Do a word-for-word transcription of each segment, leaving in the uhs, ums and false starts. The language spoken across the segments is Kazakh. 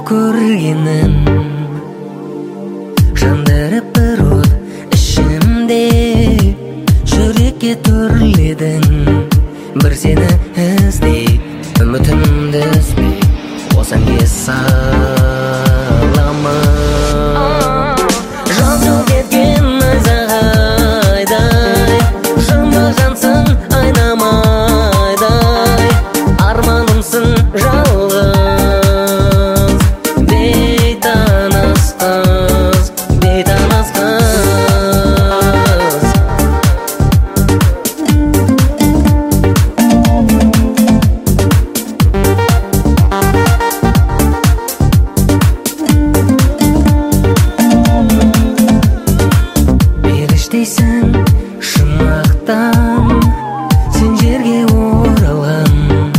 көргенім жандырып бір от ішімде жүрекке төрледің бір сені іздей үмітімді үзбей осанге саламын жол кеткен найзағайдай жымбағансың айнамайдай арманымсың жалғыз бейтаныс қыз бейтаныс қыз беріштейсің шумақтан сен жерге оралған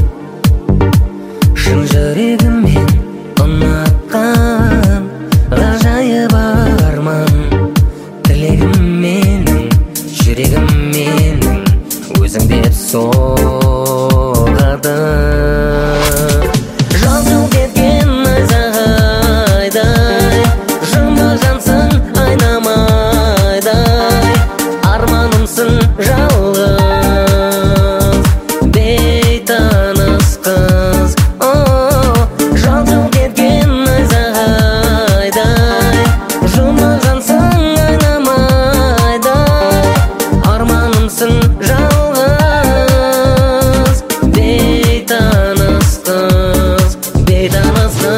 шын жүрегіммен ұнатқан ғажайып арман тілегім менің жүрегім менің өзің деп соғады жол кеткен найзағайдай жымбағансың айнамайдай арманымсың жалғыз бейтаныс қыз жол кеткен найзағайдай жымбағансың айнамайдай арманымсың жалғыз бейтаныс қыз бейтаныс қыз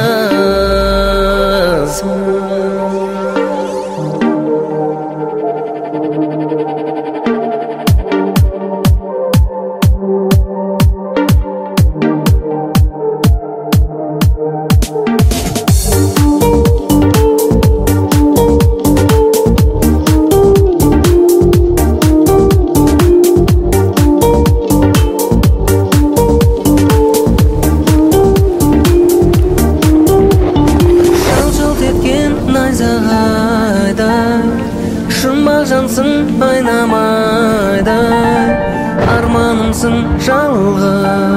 найзағайдай шымбағансың айнамайдай арманымсың жалғыз